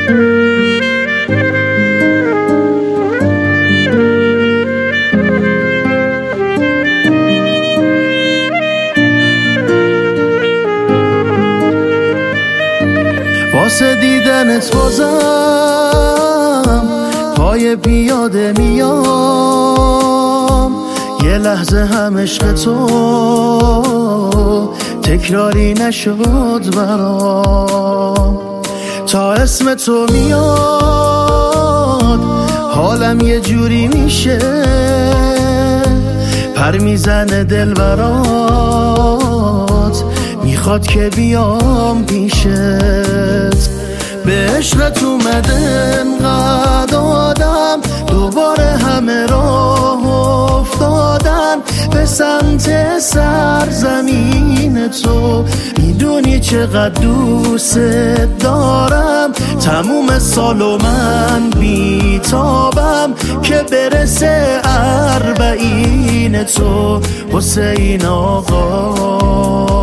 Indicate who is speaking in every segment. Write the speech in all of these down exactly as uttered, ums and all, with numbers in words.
Speaker 1: واسه دیدنت بازم پای پیاده میام، یه لحظه هم عشق تو تکراری نشد برام. تا اسم تو میاد حالم یه جوری میشه، پر میزنه دل برات، میخواد که بیام پیشت. به عشقت اومده انقدر آدم، دوباره همه راه افتادن به سمت سرزمین تو. میدونی چقدر دوست دارم، تموم سالو من بیتابم که برسه اربعین تو حسین آقا.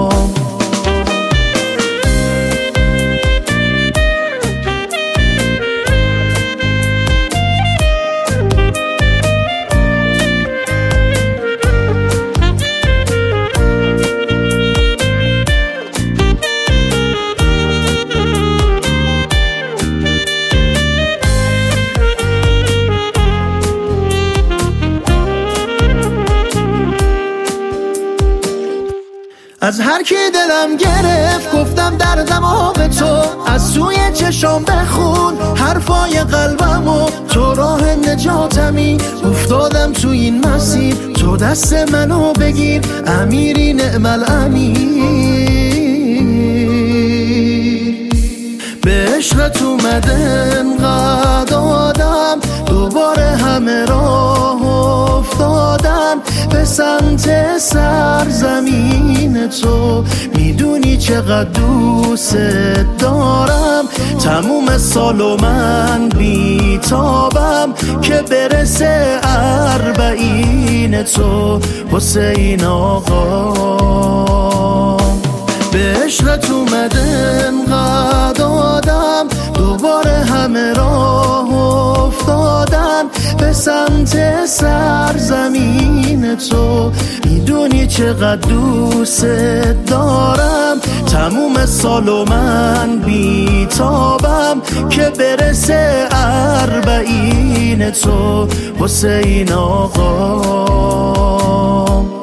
Speaker 1: از هر کی دلم گرفت گفتم دردم به تو، از سوی چشام بخون حرفای قلبمو. تو راه نجاتمی، افتادم تو این مسیر، تو دست منو بگیر امیری نعم الامیر. به عشقت اومده انقدر آدم، دوباره همه راه افتادن به سمت سرزمین تو. میدونی چقدر دوست دارم، تموم سالو من بیتابم که برسه اربعین تو حسین آقا. به عشقت اومده انقدر آدم، دوباره همه راه افتادن به سمت سرزمین تو. میدونی چقدر دوست دارم، تموم سالو من بیتابم که برسه اربعین تو حسین آقا.